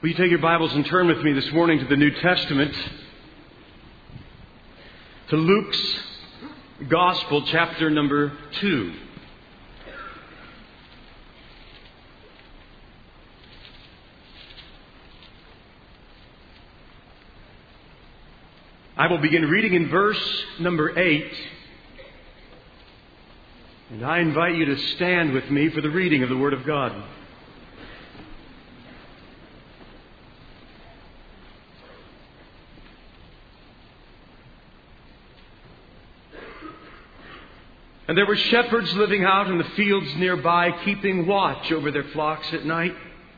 Will you take your Bibles and turn with me this morning to the New Testament, to Luke's Gospel, chapter number 2. I will begin reading in verse number 8, and I invite you to stand with me for the reading of the Word of God. And there were shepherds living out in the fields nearby, keeping watch over their flocks at night.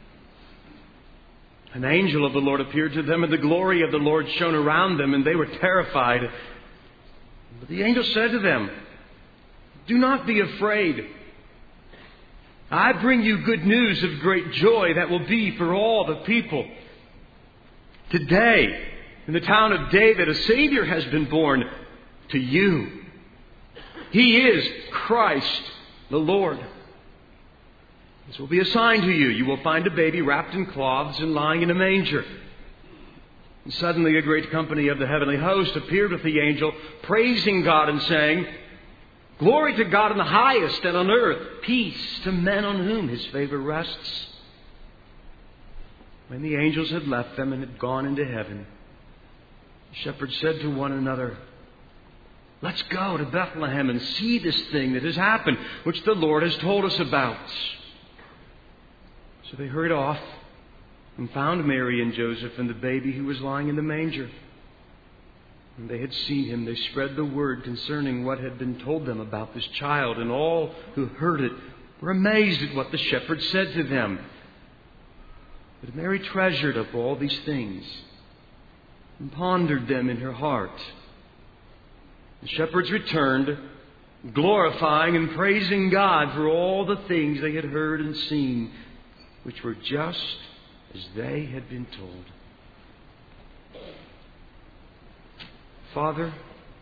An angel of the Lord appeared to them, and the glory of the Lord shone around them, and they were terrified. But the angel said to them, "Do not be afraid. I bring you good news of great joy that will be for all the people. Today, in the town of David, a Savior has been born to you. He is Christ the Lord. This will be a sign to you. You will find a baby wrapped in cloths and lying in a manger." And suddenly a great company of the heavenly host appeared with the angel, praising God and saying, "Glory to God in the highest, and on earth peace to men on whom His favor rests." When the angels had left them and had gone into heaven, the shepherds said to one another, "Let's go to Bethlehem and see this thing that has happened, which the Lord has told us about." So they hurried off and found Mary and Joseph and the baby who was lying in the manger. When they had seen him, they spread the word concerning what had been told them about this child, and all who heard it were amazed at what the shepherds said to them. But Mary treasured up all these things and pondered them in her heart. The shepherds returned, glorifying and praising God for all the things they had heard and seen, which were just as they had been told. Father,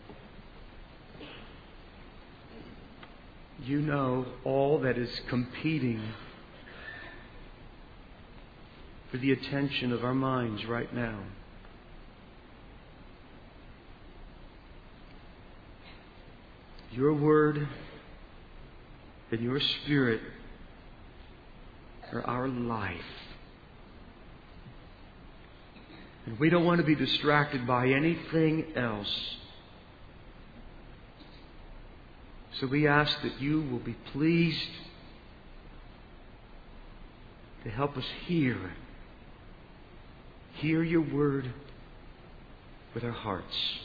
you know all that is competing for the attention of our minds right now. Your Word and Your Spirit are our life. And we don't want to be distracted by anything else. So we ask that You will be pleased to help us hear Your Word with our hearts.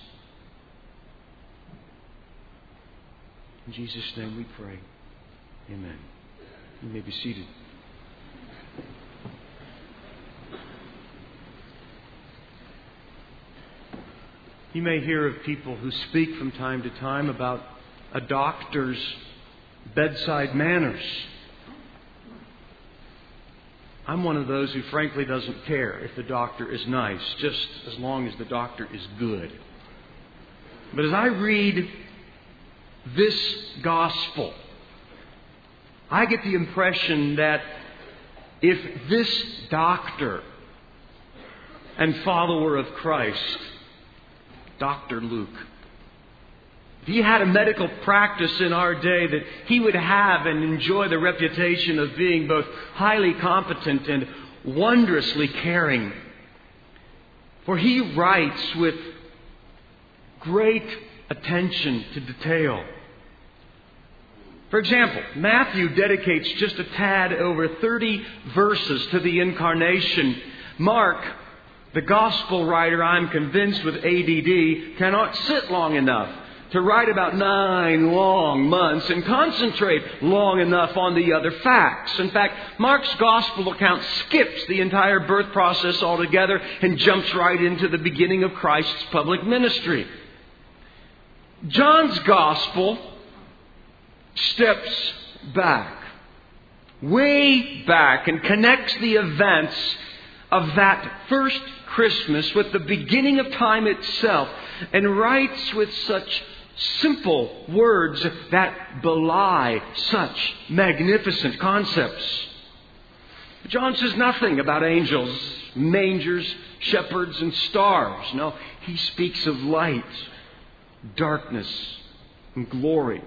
In Jesus' name we pray. Amen. You may be seated. You may hear of people who speak from time to time about a doctor's bedside manners. I'm one of those who frankly doesn't care if the doctor is nice, just as long as the doctor is good. But as I read this gospel, I get the impression that if this doctor and follower of Christ, Dr. Luke, if he had a medical practice in our day, that he would have and enjoy the reputation of being both highly competent and wondrously caring. For he writes with great attention to detail. For example, Matthew dedicates just a tad over 30 verses to the Incarnation. Mark, the Gospel writer, I'm convinced, with ADD, cannot sit long enough to write about 9 long months and concentrate long enough on the other facts. In fact, Mark's Gospel account skips the entire birth process altogether and jumps right into the beginning of Christ's public ministry. John's Gospel steps back, way back, and connects the events of that first Christmas with the beginning of time itself, and writes with such simple words that belie such magnificent concepts. John says nothing about angels mangers, shepherds, and stars. No, he speaks of light, darkness, and glory.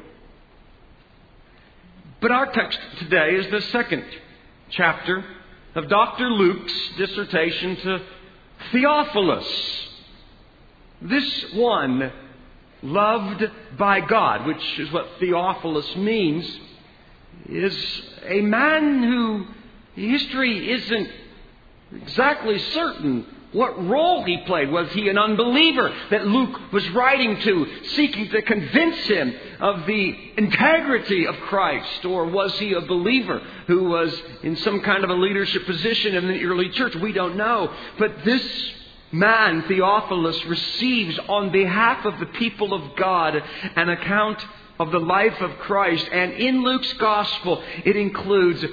But our text today is the second chapter of Dr. Luke's dissertation to Theophilus. This one, loved by God, which is what Theophilus means, is a man who history isn't exactly certain what role he played. Was he an unbeliever that Luke was writing to, seeking to convince him of the integrity of Christ? Or was he a believer who was in some kind of a leadership position in the early church? We don't know. But this man, Theophilus, receives on behalf of the people of God an account of the life of Christ. And in Luke's Gospel, it includes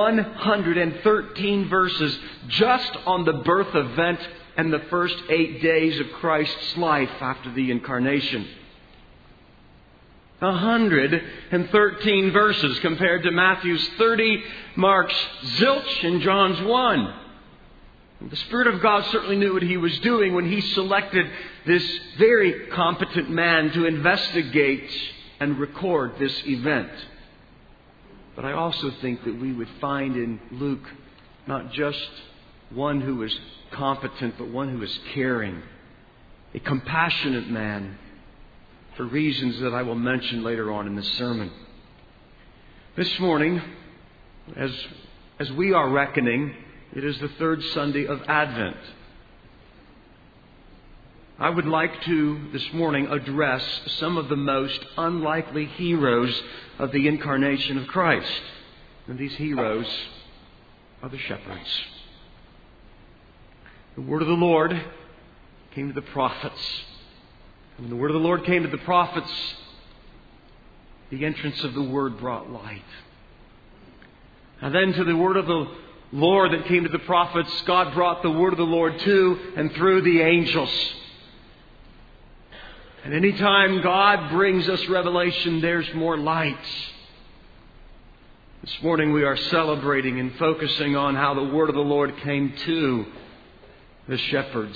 113 verses just on the birth event and the first 8 days of Christ's life after the Incarnation. 113 verses compared to Matthew's 30, Mark's zilch, and John's 1. The Spirit of God certainly knew what He was doing when He selected this very competent man to investigate and record this event. But I also think that we would find in Luke not just one who is competent, but one who is caring, a compassionate man, for reasons that I will mention later on in this sermon. This morning, as we are reckoning, it is the third Sunday of Advent. I would like to, this morning, address some of the most unlikely heroes of the incarnation of Christ. And these heroes are the shepherds. The word of the Lord came to the prophets. And when the word of the Lord came to the prophets, the entrance of the word brought light. And then to the word of the Lord that came to the prophets, God brought the word of the Lord to and through the angels. And any time God brings us revelation, there's more light. This morning we are celebrating and focusing on how the word of the Lord came to the shepherds.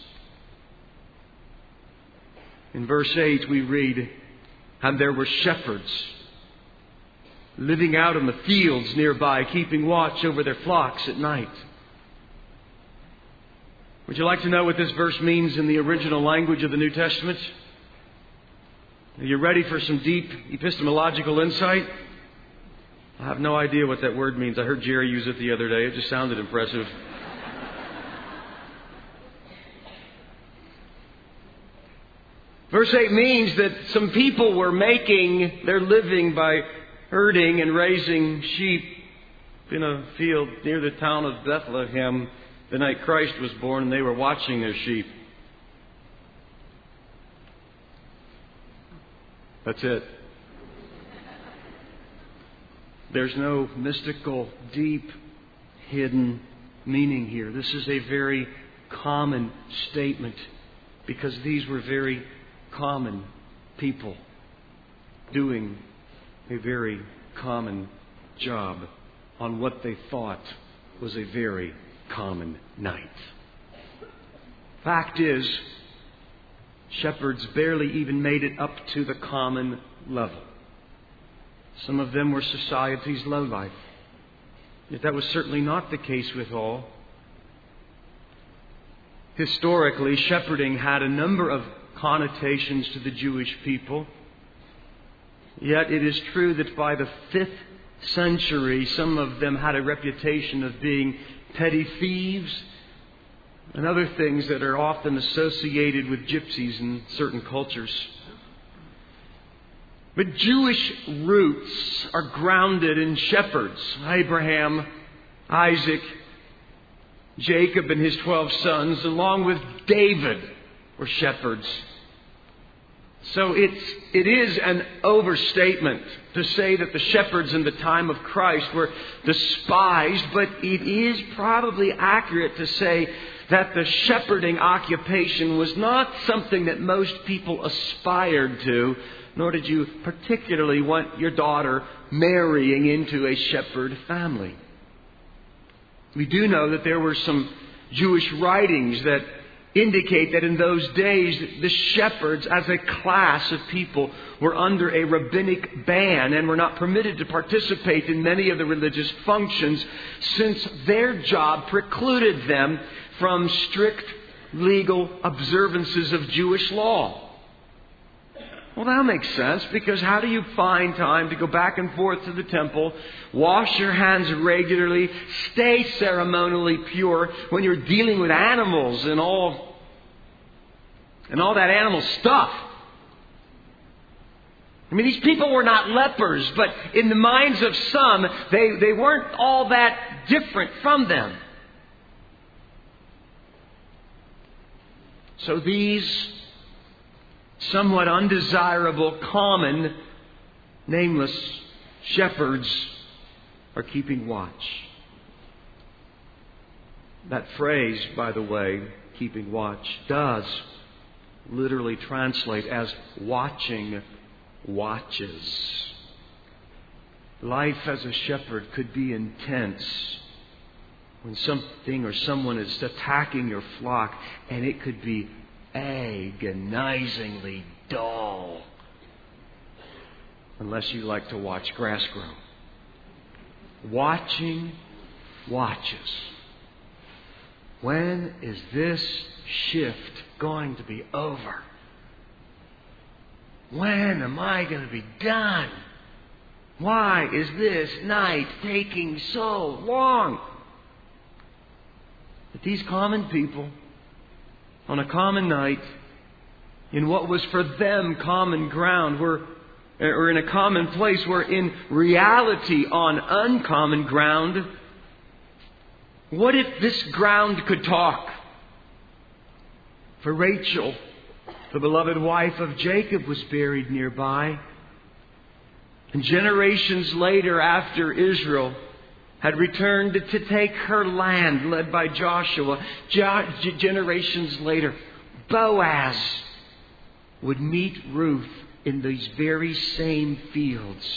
In verse 8 we read, "And there were shepherds living out in the fields nearby, keeping watch over their flocks at night." Would you like to know what this verse means in the original language of the New Testament? Are you ready for some deep epistemological insight? I have no idea what that word means. I heard Jerry use it the other day. It just sounded impressive. Verse 8 means that some people were making their living by herding and raising sheep in a field near the town of Bethlehem the night Christ was born, and they were watching their sheep. That's it. There's no mystical, deep, hidden meaning here. This is a very common statement because these were very common people doing a very common job on what they thought was a very common night. Fact is, shepherds barely even made it up to the common level. Some of them were society's lowlife. Yet that was certainly not the case with all. Historically, shepherding had a number of connotations to the Jewish people. Yet it is true that by the 5th century, some of them had a reputation of being petty thieves and other things that are often associated with gypsies in certain cultures. But Jewish roots are grounded in shepherds. Abraham, Isaac, Jacob and his 12 sons, along with David, were shepherds. So it is an overstatement to say that the shepherds in the time of Christ were despised, but it is probably accurate to say that the shepherding occupation was not something that most people aspired to, nor did you particularly want your daughter marrying into a shepherd family. We do know that there were some Jewish writings that indicate that in those days the shepherds as a class of people were under a rabbinic ban and were not permitted to participate in many of the religious functions since their job precluded them from strict legal observances of Jewish law. Well, that makes sense, because how do you find time to go back and forth to the temple, wash your hands regularly, stay ceremonially pure when you're dealing with animals and all that animal stuff? I mean, these people were not lepers, but in the minds of some, they weren't all that different from them. So these somewhat undesirable, common, nameless shepherds are keeping watch. That phrase, by the way, keeping watch, does literally translate as watching watches. Life as a shepherd could be intense when something or someone is attacking your flock, and it could be agonizingly dull unless you like to watch grass grow. Watching watches. When is this shift going to be over? When am I going to be done? Why is this night taking so long? But these common people, on a common night, in what was for them common ground, or in a common place, were in reality on uncommon ground. What if this ground could talk? For Rachel, the beloved wife of Jacob, was buried nearby. And generations later, after Israel had returned to take her land, led by Joshua, generations later, Boaz would meet Ruth in these very same fields.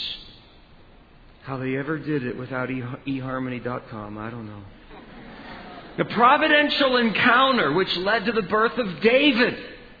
How they ever did it without eHarmony.com, I don't know. A providential encounter which led to the birth of David.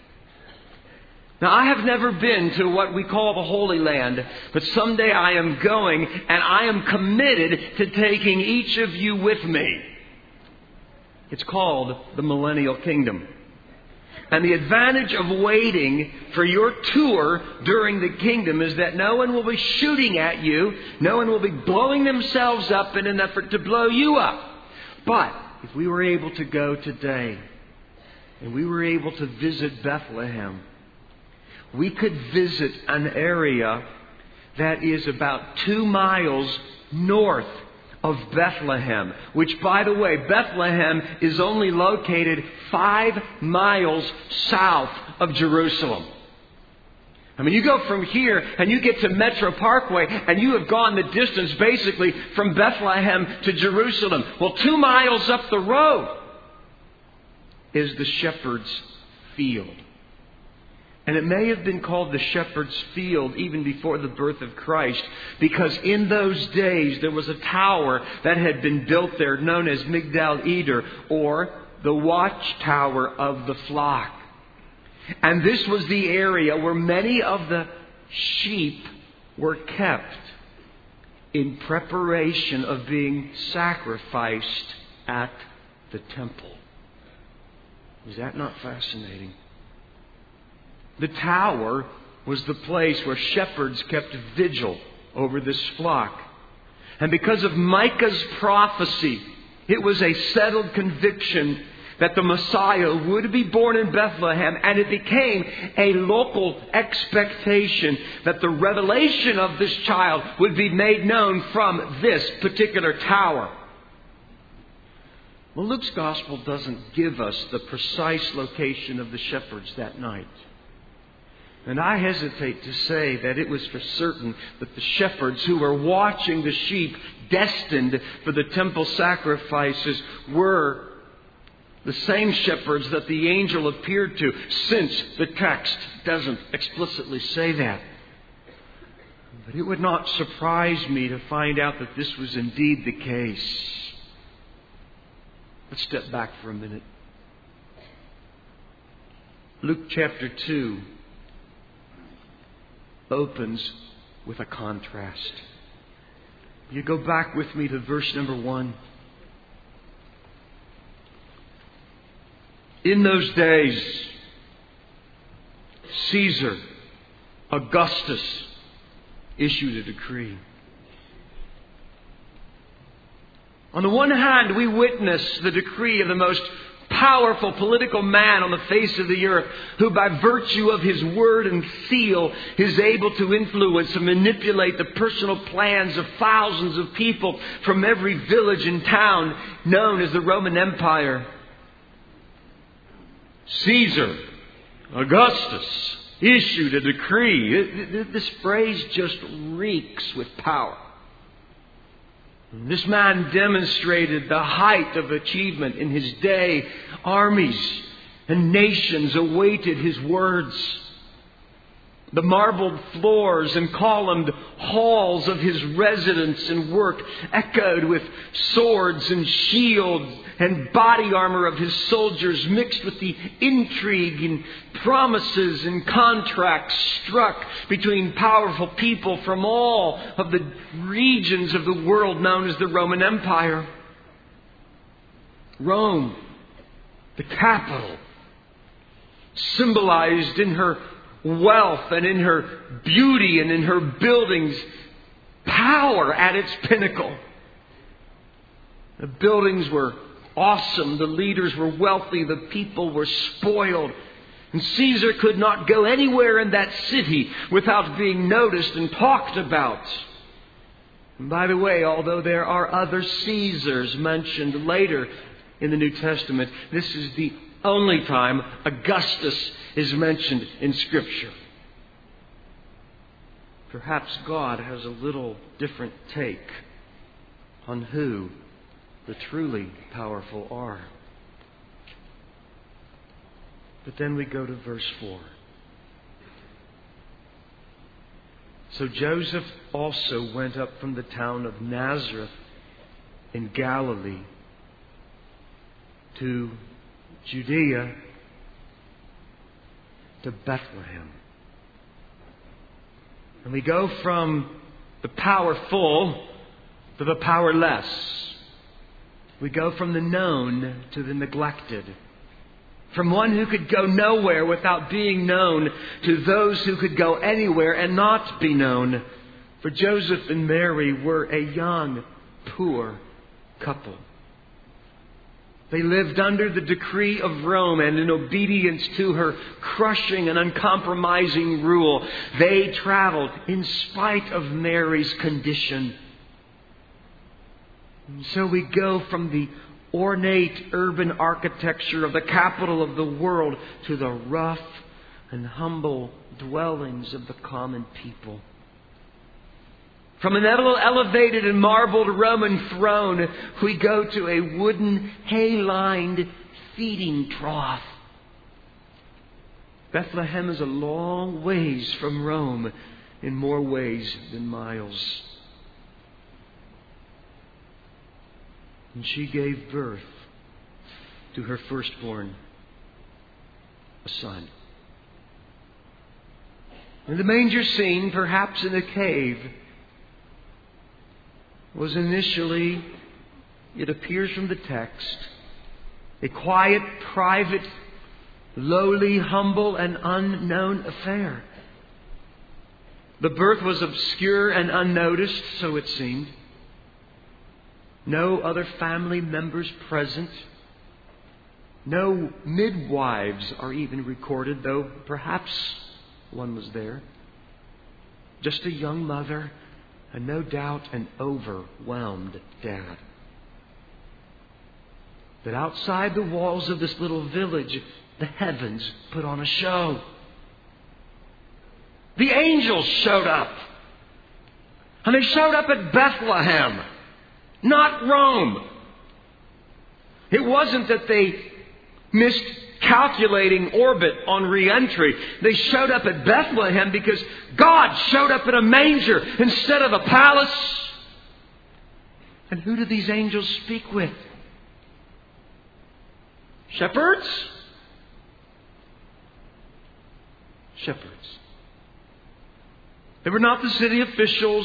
Now, I have never been to what we call the Holy Land, but someday I am going, and I am committed to taking each of you with me. It's called the Millennial Kingdom. And the advantage of waiting for your tour during the kingdom is that no one will be shooting at you. No one will be blowing themselves up in an effort to blow you up. But if we were able to go today, and we were able to visit Bethlehem, we could visit an area that is about 2 miles north of Bethlehem, which, by the way, Bethlehem is only located 5 miles south of Jerusalem. I mean, you go from here and you get to Metro Parkway and you have gone the distance basically from Bethlehem to Jerusalem. Well, 2 miles up the road is the Shepherd's Field. And it may have been called the Shepherd's Field even before the birth of Christ, because in those days there was a tower that had been built there known as Migdal Eder, or the watchtower of the flock. And this was the area where many of the sheep were kept in preparation of being sacrificed at the temple. Is that not fascinating? The tower was the place where shepherds kept vigil over this flock. And because of Micah's prophecy, it was a settled conviction that the Messiah would be born in Bethlehem, and it became a local expectation that the revelation of this child would be made known from this particular tower. Well, Luke's Gospel doesn't give us the precise location of the shepherds that night. And I hesitate to say that it was for certain that the shepherds who were watching the sheep destined for the temple sacrifices were the same shepherds that the angel appeared to, since the text doesn't explicitly say that. But it would not surprise me to find out that this was indeed the case. Let's step back for a minute. Luke chapter 2 opens with a contrast. You go back with me to verse number 1. In those days, Caesar Augustus issued a decree. On the one hand, we witness the decree of the most powerful political man on the face of the earth, who by virtue of his word and seal is able to influence and manipulate the personal plans of thousands of people from every village and town known as the Roman Empire. Caesar Augustus issued a decree. This phrase just reeks with power. This man demonstrated the height of achievement in his day. Armies and nations awaited his words. The marbled floors and columned halls of his residence and work echoed with swords and shields and body armor of his soldiers, mixed with the intrigue and promises and contracts struck between powerful people from all of the regions of the world known as the Roman Empire. Rome, the capital, symbolized in her wealth and in her beauty and in her buildings, power at its pinnacle. The buildings were awesome, the leaders were wealthy, the people were spoiled. And Caesar could not go anywhere in that city without being noticed and talked about. And by the way, although there are other Caesars mentioned later in the New Testament, this is the only time Augustus is mentioned in Scripture. Perhaps God has a little different take on who the truly powerful are. But then we go to verse 4. So Joseph also went up from the town of Nazareth in Galilee to Judea, to Bethlehem. And we go from the powerful to the powerless. We go from the known to the neglected. From one who could go nowhere without being known to those who could go anywhere and not be known. For Joseph and Mary were a young, poor couple. They lived under the decree of Rome, and in obedience to her crushing and uncompromising rule, they traveled in spite of Mary's condition. And so we go from the ornate urban architecture of the capital of the world to the rough and humble dwellings of the common people. From an elevated and marbled Roman throne, we go to a wooden, hay-lined feeding trough. Bethlehem is a long ways from Rome, in more ways than miles. And she gave birth to her firstborn, a son. And the manger scene, perhaps in a cave, was initially, it appears from the text, a quiet, private, lowly, humble, and unknown affair. The birth was obscure and unnoticed, so it seemed. No other family members present. No midwives are even recorded, though perhaps one was there. Just a young mother and no doubt an overwhelmed dad. But outside the walls of this little village, the heavens put on a show. The angels showed up. And they showed up at Bethlehem, not Rome. It wasn't that they missed calculating orbit on re-entry. They showed up at Bethlehem because God showed up in a manger instead of a palace. And who do these angels speak with? Shepherds? Shepherds. They were not the city officials,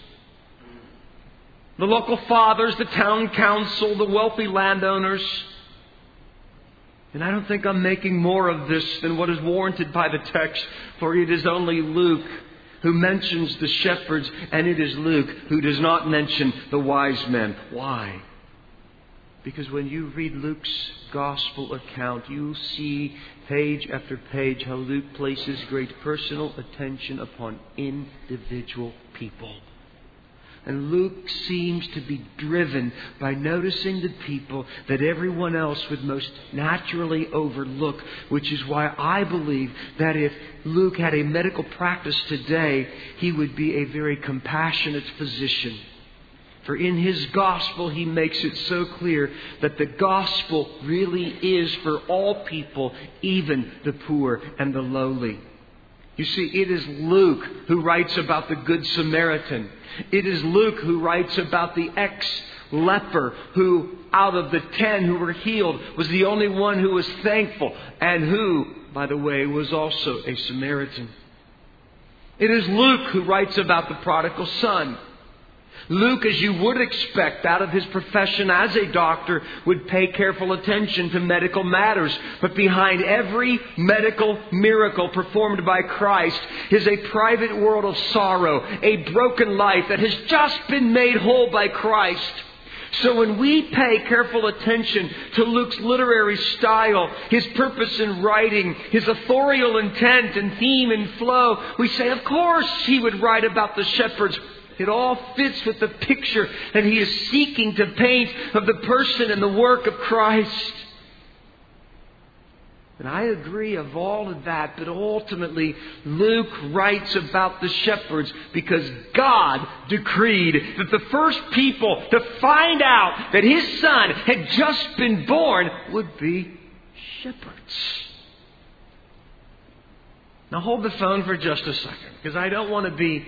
the local fathers, the town council, the wealthy landowners. And I don't think I'm making more of this than what is warranted by the text, for it is only Luke who mentions the shepherds, and it is Luke who does not mention the wise men. Why? Because when you read Luke's gospel account, you see page after page how Luke places great personal attention upon individual people. And Luke seems to be driven by noticing the people that everyone else would most naturally overlook, which is why I believe that if Luke had a medical practice today, he would be a very compassionate physician. For in his gospel, he makes it so clear that the gospel really is for all people, even the poor and the lowly. You see, it is Luke who writes about the Good Samaritan. It is Luke who writes about the ex-leper who, out of the 10 who were healed, was the only one who was thankful, and who, by the way, was also a Samaritan. It is Luke who writes about the prodigal son. Luke, as you would expect out of his profession as a doctor, would pay careful attention to medical matters. But behind every medical miracle performed by Christ is a private world of sorrow, a broken life that has just been made whole by Christ. So when we pay careful attention to Luke's literary style, his purpose in writing, his authorial intent and theme and flow, we say, of course he would write about the shepherds. It all fits with the picture that he is seeking to paint of the person and the work of Christ. And I agree of all of that, but ultimately Luke writes about the shepherds because God decreed that the first people to find out that his son had just been born would be shepherds. Now hold the phone for just a second, because I don't want to be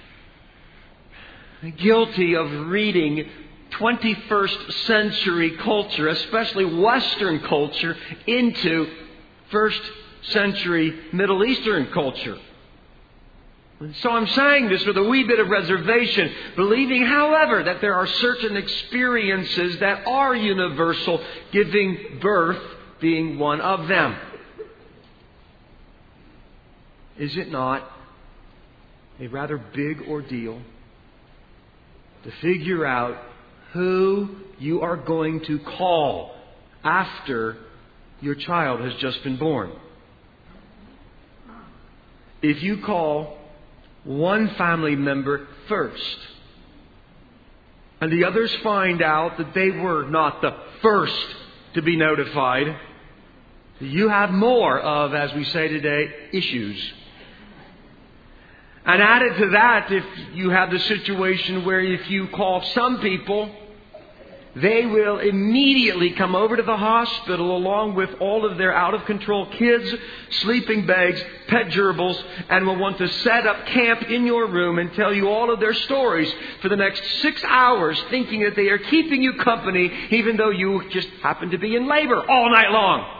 guilty of reading 21st century culture, especially Western culture, into first century Middle Eastern culture. And so I'm saying this with a wee bit of reservation, believing, however, that there are certain experiences that are universal, giving birth being one of them. Is it not a rather big ordeal to figure out who you are going to call after your child has just been born? If you call one family member first, and the others find out that they were not the first to be notified, you have more of, as we say today, issues. And added to that, if you have the situation where if you call some people, they will immediately come over to the hospital along with all of their out-of-control kids, sleeping bags, pet gerbils, and will want to set up camp in your room and tell you all of their stories for the next 6 hours, thinking that they are keeping you company even though you just happen to be in labor all night long.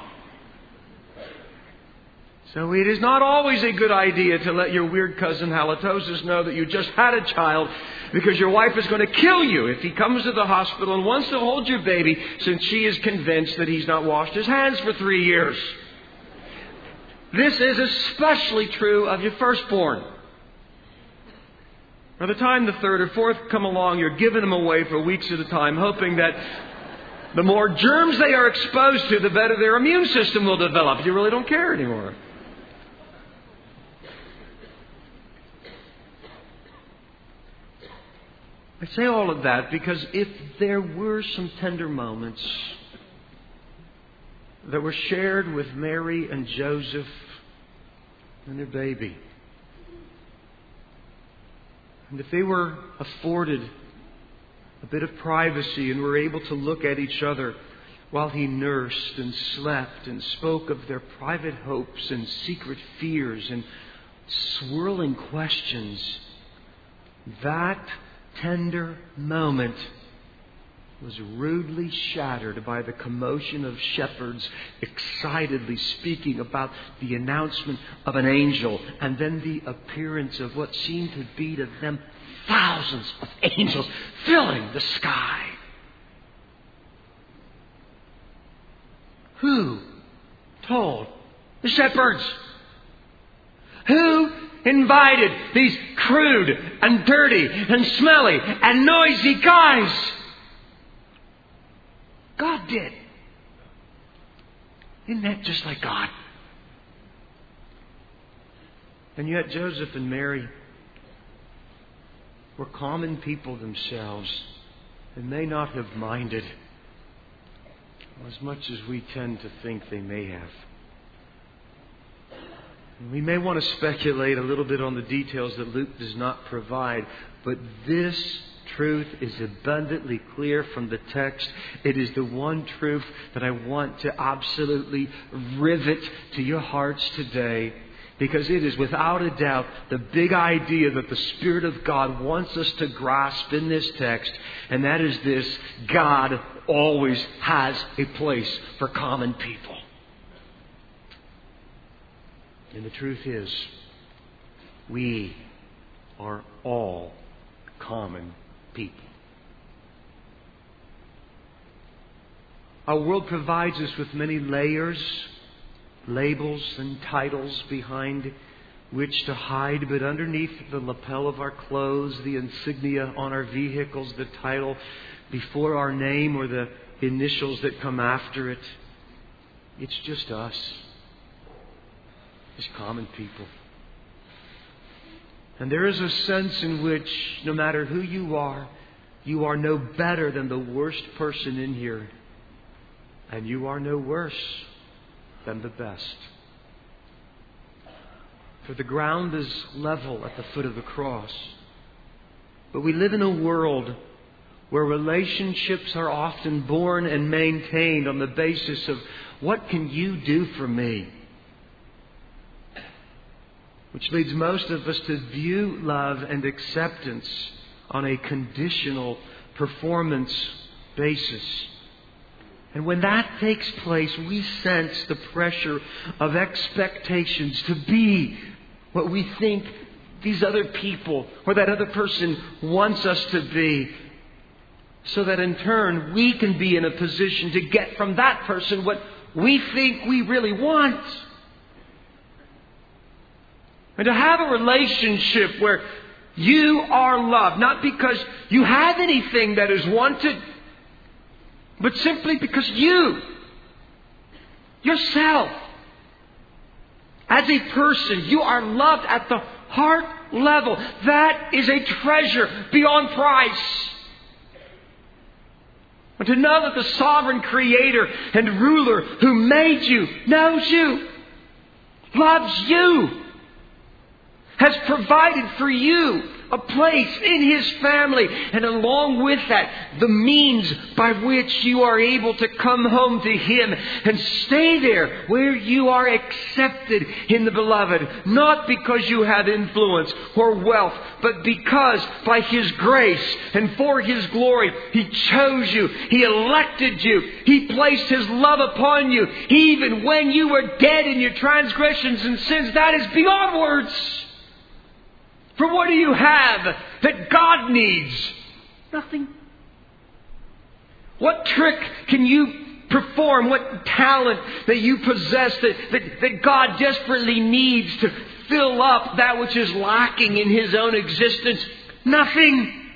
So it is not always a good idea to let your weird cousin halitosis know that you just had a child, because your wife is going to kill you if he comes to the hospital and wants to hold your baby, since she is convinced that he's not washed his hands for 3 years. This is especially true of your firstborn. By the time the third or fourth come along, you're giving them away for weeks at a time, hoping that the more germs they are exposed to, the better their immune system will develop. You really don't care anymore. I say all of that because if there were some tender moments that were shared with Mary and Joseph and their baby, and if they were afforded a bit of privacy and were able to look at each other while he nursed and slept and spoke of their private hopes and secret fears and swirling questions, that tender moment was rudely shattered by the commotion of shepherds excitedly speaking about the announcement of an angel and then the appearance of what seemed to be to them thousands of angels filling the sky. Who told the shepherds? Who invited these crude and dirty and smelly and noisy guys? God did. Isn't that just like God? And yet Joseph and Mary were common people themselves and may not have minded as much as we tend to think they may have. We may want to speculate a little bit on the details that Luke does not provide, but this truth is abundantly clear from the text. It is the one truth that I want to absolutely rivet to your hearts today, because it is without a doubt the big idea that the Spirit of God wants us to grasp in this text, and that is this: God always has a place for common people. And the truth is, we are all common people. Our world provides us with many layers, labels and titles behind which to hide, but underneath the lapel of our clothes, the insignia on our vehicles, the title before our name or the initials that come after it, it's just us. As common people. And there is a sense in which no matter who you are no better than the worst person in here. And you are no worse than the best. For the ground is level at the foot of the cross. But we live in a world where relationships are often born and maintained on the basis of, what can you do for me? Which leads most of us to view love and acceptance on a conditional performance basis. And when that takes place, we sense the pressure of expectations to be what we think these other people or that other person wants us to be. So that in turn, we can be in a position to get from that person what we think we really want. And to have a relationship where you are loved, not because you have anything that is wanted, but simply because yourself, as a person, you are loved at the heart level. That is a treasure beyond price. And to know that the sovereign Creator and Ruler who made you, knows you, loves you, has provided for you a place in His family, and along with that, the means by which you are able to come home to Him and stay there where you are accepted in the Beloved. Not because you have influence or wealth, but because by His grace and for His glory, He chose you, He elected you, He placed His love upon you, even when you were dead in your transgressions and sins. That is beyond words. For what do you have that God needs? Nothing. What trick can you perform? What talent that you possess that God desperately needs to fill up that which is lacking in His own existence? Nothing.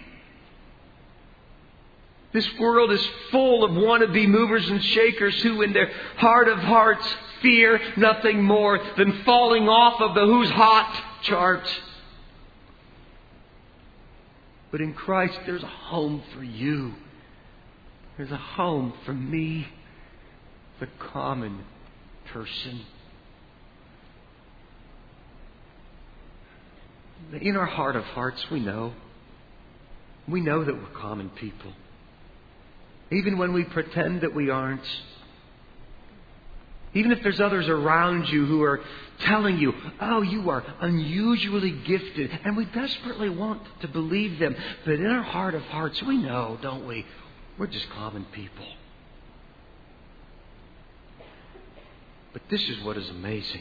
This world is full of wannabe movers and shakers who in their heart of hearts fear nothing more than falling off of the who's hot chart. But in Christ, there's a home for you. There's a home for me, the common person. In our heart of hearts, we know that we're common people. Even when we pretend that we aren't. Even if there's others around you who are telling you, oh, you are unusually gifted. And we desperately want to believe them. But in our heart of hearts, we know, don't we? We're just common people. But this is what is amazing.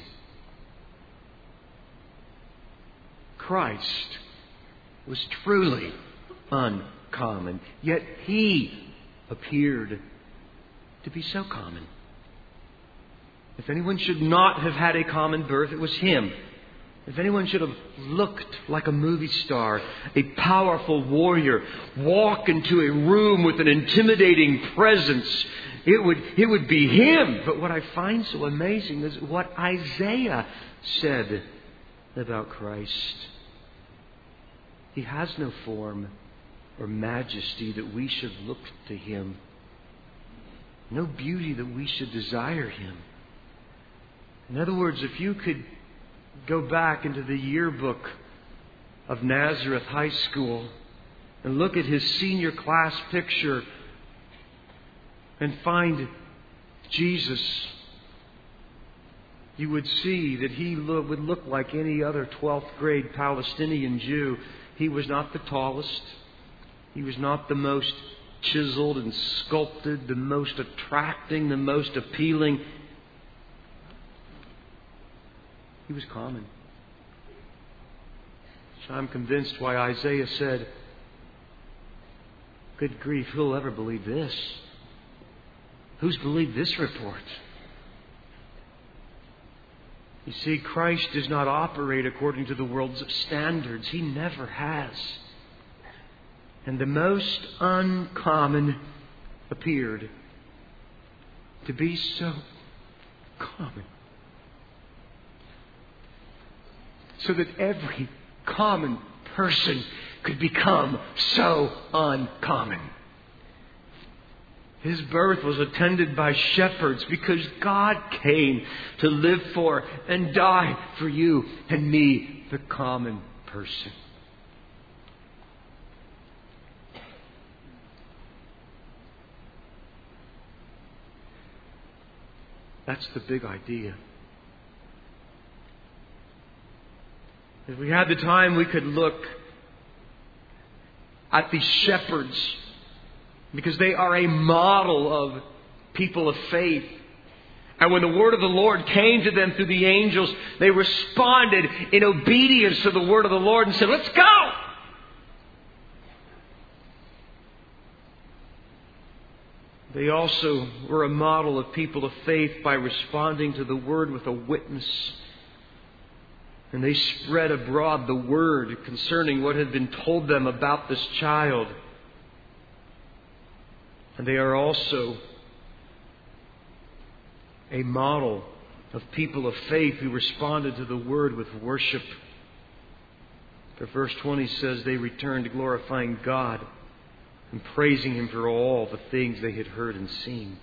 Christ was truly uncommon, yet He appeared to be so common. If anyone should not have had a common birth, it was Him. If anyone should have looked like a movie star, a powerful warrior, walk into a room with an intimidating presence, it would be Him. But what I find so amazing is what Isaiah said about Christ. He has no form or majesty that we should look to Him. No beauty that we should desire Him. In other words, if you could go back into the yearbook of Nazareth High School and look at his senior class picture and find Jesus, you would see that he would look like any other 12th grade Palestinian Jew. He was not the tallest. He was not the most chiseled and sculpted, the most attracting, the most appealing. He was common. So I'm convinced why Isaiah said, good grief, who'll ever believe this? Who's believed this report? You see, Christ does not operate according to the world's standards. He never has. And the most uncommon appeared to be so common. So that every common person could become so uncommon. His birth was attended by shepherds because God came to live for and die for you and me, the common person. That's the big idea. If we had the time, we could look at these shepherds because they are a model of people of faith. And when the word of the Lord came to them through the angels, they responded in obedience to the word of the Lord and said, "Let's go!" They also were a model of people of faith by responding to the word with a witness. And they spread abroad the word concerning what had been told them about this child. And they are also a model of people of faith who responded to the word with worship. For verse 20 says they returned glorifying God and praising Him for all the things they had heard and seen.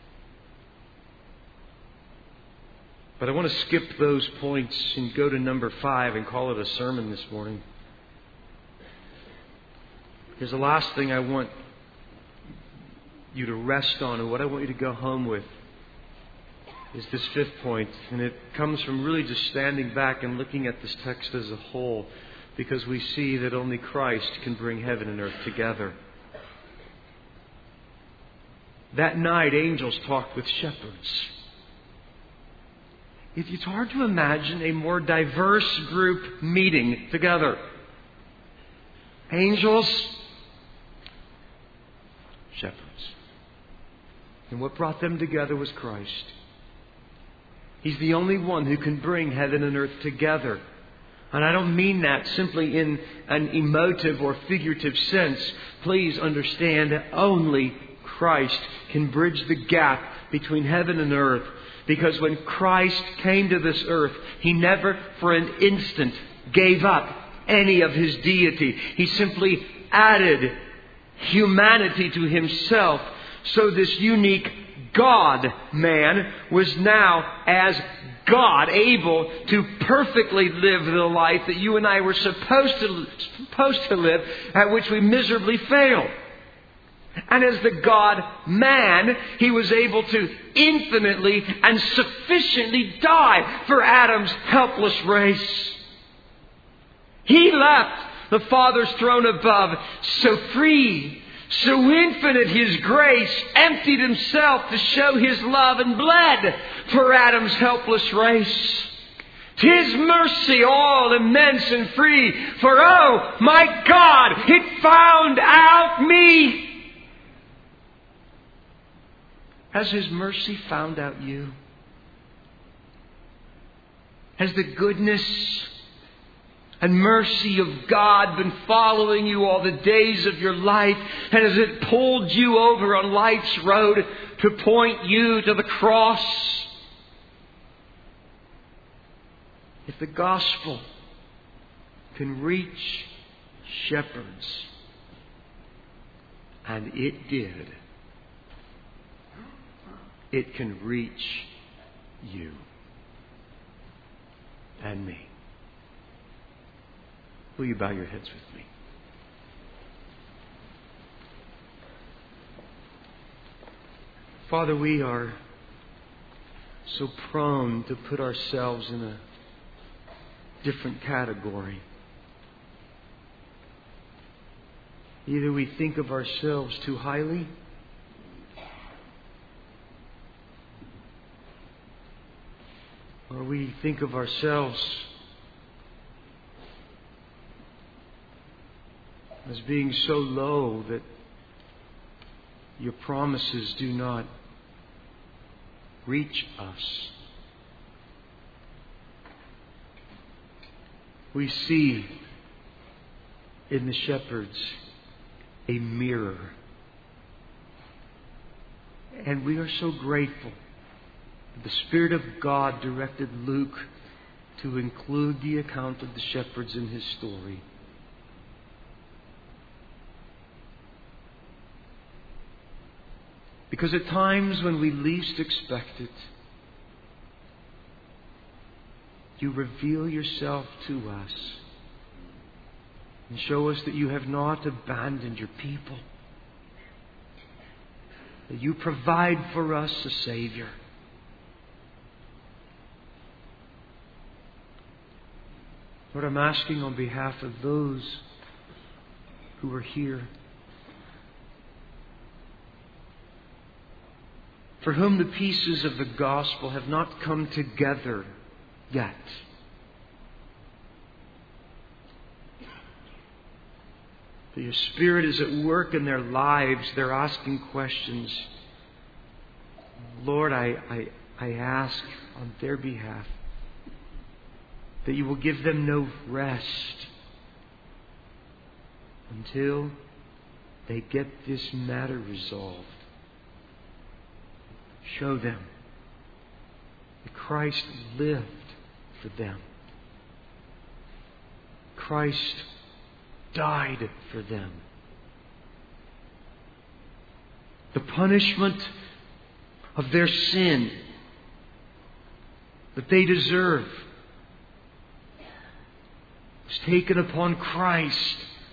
But I want to skip those points and go to number 5 and call it a sermon this morning. Because the last thing I want you to rest on and what I want you to go home with is this 5th point. And it comes from really just standing back and looking at this text as a whole, because we see that only Christ can bring heaven and earth together. That night, angels talked with shepherds. It's hard to imagine a more diverse group meeting together. Angels, shepherds. And what brought them together was Christ. He's the only one who can bring heaven and earth together. And I don't mean that simply in an emotive or figurative sense. Please understand that only Christ can bridge the gap between heaven and earth. Because when Christ came to this earth, He never for an instant gave up any of His deity. He simply added humanity to Himself. So this unique God-man was now as God able to perfectly live the life that you and I were supposed to live, at which we miserably failed. And as the God-man, He was able to infinitely and sufficiently die for Adam's helpless race. He left the Father's throne above so free So infinite His grace, emptied Himself to show His love and bled for Adam's helpless race. 'Tis mercy all immense and free, for oh my God, it found out me. Has His mercy found out you? Has the goodness and mercy of God been following you all the days of your life? And has it pulled you over on life's road to point you to the cross? If the gospel can reach shepherds, and it did, it can reach you and me. Will you bow your heads with me? Father, we are so prone to put ourselves in a different category. Either we think of ourselves too highly, or we think of ourselves as being so low that your promises do not reach us. We see in the shepherds a mirror. And we are so grateful that the Spirit of God directed Luke to include the account of the shepherds in his story. Because at times when we least expect it, you reveal yourself to us and show us that you have not abandoned your people, that you provide for us a Savior. Lord, I'm asking on behalf of those who are here, for whom the pieces of the gospel have not come together yet. But your Spirit is at work in their lives. They're asking questions. Lord, I ask on their behalf that you will give them no rest until they get this matter resolved. Show them that Christ lived for them. Christ died for them. The punishment of their sin that they deserve was taken upon Christ,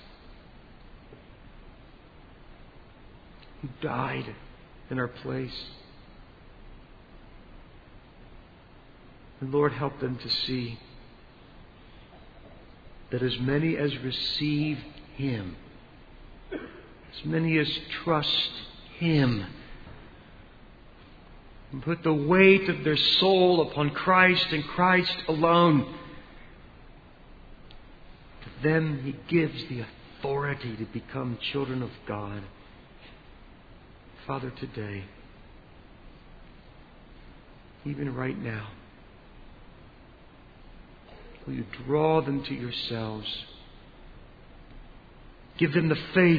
who died in our place. And Lord, help them to see that as many as receive Him, as many as trust Him, and put the weight of their soul upon Christ and Christ alone, to them He gives the authority to become children of God. Father, today, even right now, will you draw them to yourselves? Give them the faith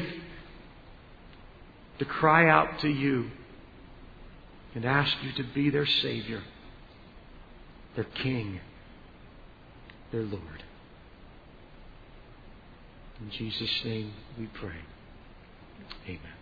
to cry out to you and ask you to be their Savior, their King, their Lord. In Jesus' name we pray. Amen.